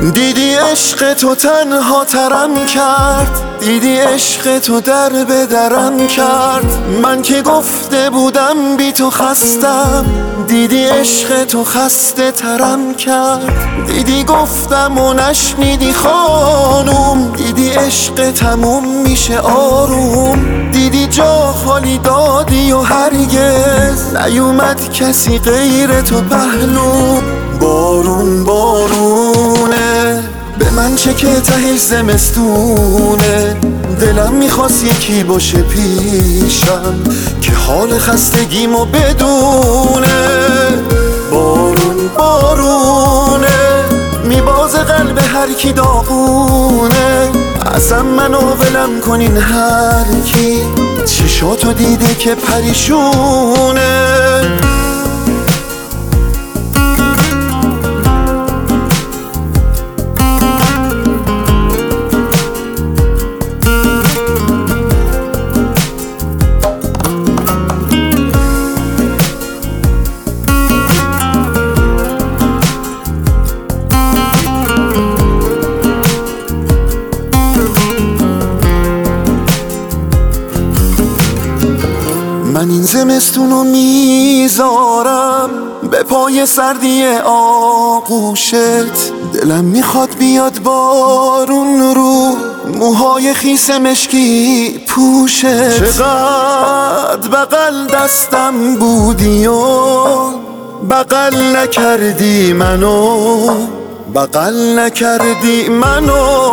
دیدی عشق تو تنها ترم کرد، دیدی عشق تو در به درم کرد. من که گفته بودم بی تو خستم، دیدی عشق تو خسته ترم کرد. دیدی گفتم و نشنیدی خانوم، دیدی عشق تموم میشه آروم. دیدی جا خالی دادی و هرگز نیومد کسی غیر تو پهلو. بارون بارونه به من چه که تهش زمستونه. دلم میخواست یکی باشه پیشم که حال خستگیمو بدونه. بارون بارونه میبازه قلب هر کی داغونه. ازم منو ولم کنین هر کی چشاتو دیده که پریشونه. من این زمستونو میذارم به پای سردی آغوشت. دلم میخواد بیاد بارون رو موهای خیس مشکی پوشت. چقدر بغل دستم بودی و بغل نکردی منو، بغل نکردی منو.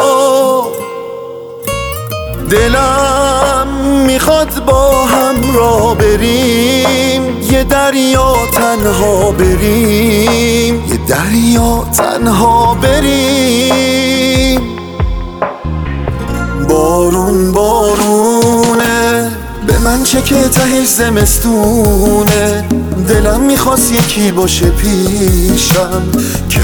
دلم میخواد با هم را بریم یه دریا تنها بریم، یه دریا تنها بریم. بارون بارونه به من چه که تهش زمستونه. دلم میخواست یکی باشه پیشم که